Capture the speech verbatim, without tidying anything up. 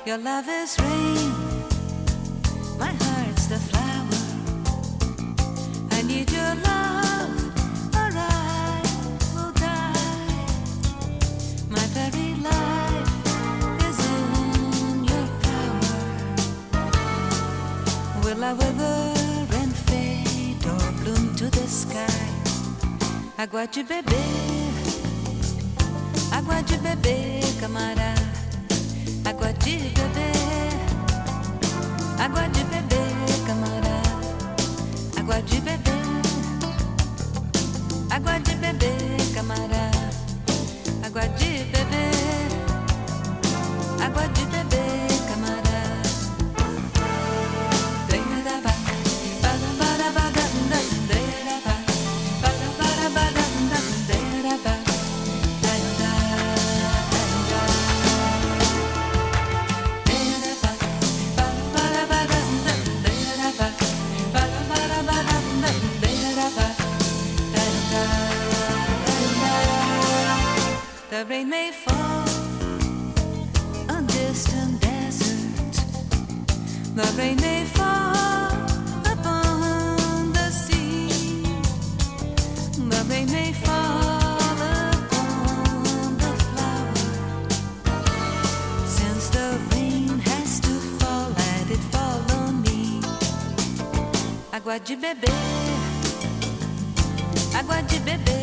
Your love is rain, my heart's the flower. I need your love, or I will die. My very life is in your power. Will I wither and fade or bloom to the sky? Aguarde, bebê, aguarde, bebê, camarada. Aguarde, bebê, aguarde, bebê, camarada. Aguarde, bebê, aguarde, bebê, camarada. Aguarde, bebê, aguarde, bebê, camarada. The rain may fall on distant desert. The rain may fall upon the sea. The rain may fall upon the flower. Since the rain has to fall, let it fall on me. Água de beber, água de beber.